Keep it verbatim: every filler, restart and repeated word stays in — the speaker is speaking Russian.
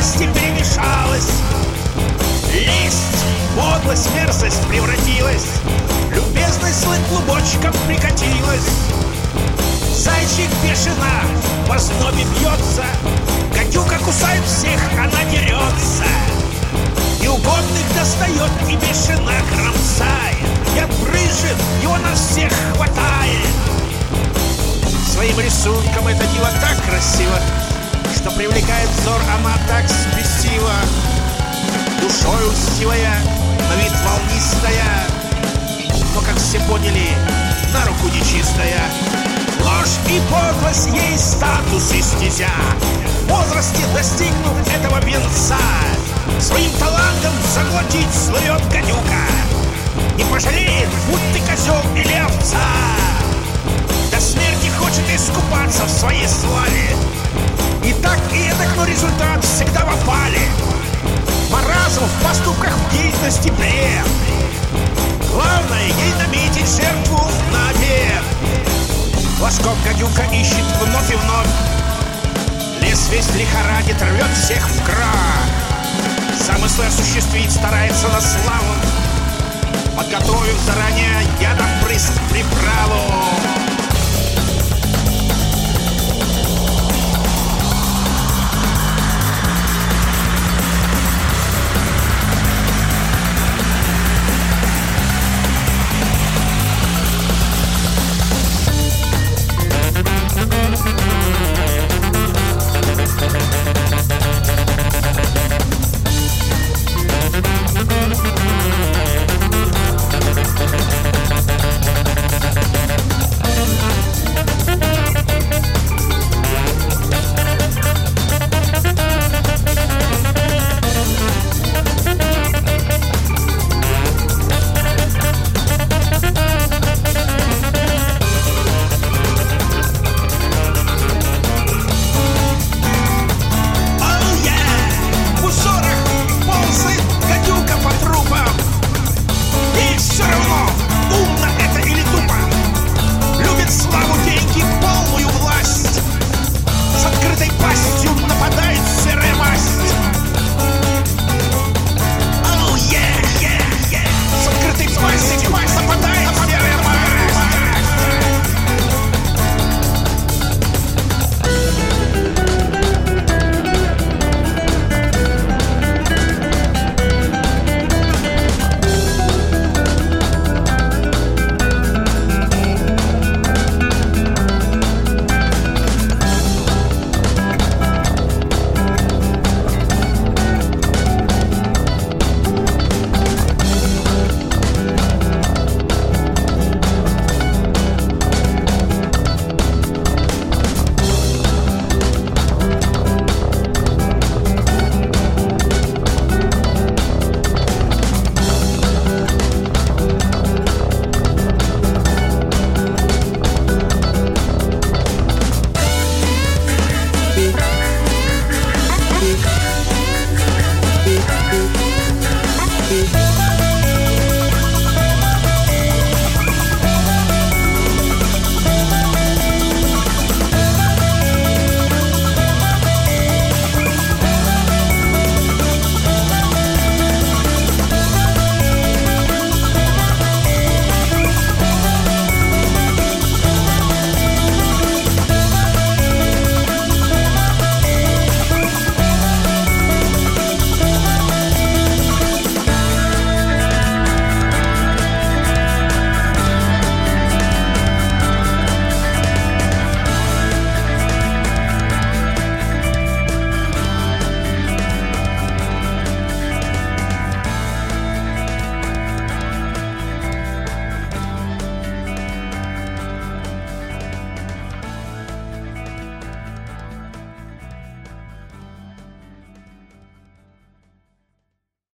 страсти перемешалась. Лесть, подлость, мерзость превратилась. Любезность слыть клубочком прикатилась. Зайчик бешена по знобе бьется. Гадюка кусает всех, она дерется. Неугодных достает и бешено кромсает. И отбрыжет, его на всех хватает. Своим рисунком это дело так красиво, что привлекает взор она так спесиво. Душою льстивая, на вид волнистая, но, как все поняли, на руку нечистая. Ложь и подлость ей статус и стезя. В возрасте достигнув этого венца, своим талантом заглотить слывет гадюка. Не пожалеет, будь ты козел или овца. До смерти хочет искупаться в своей славе. И так, и эдак, но результат всегда в опале. Маразм в поступках, в деятельности бред. Главное ей наметить жертву на обед. Ложком гадюка ищет вновь и вновь. Лес весь лихорадит, рвет всех в крах. Замыслы осуществить старается на славу, подготовив заранее ядом прыск приправу.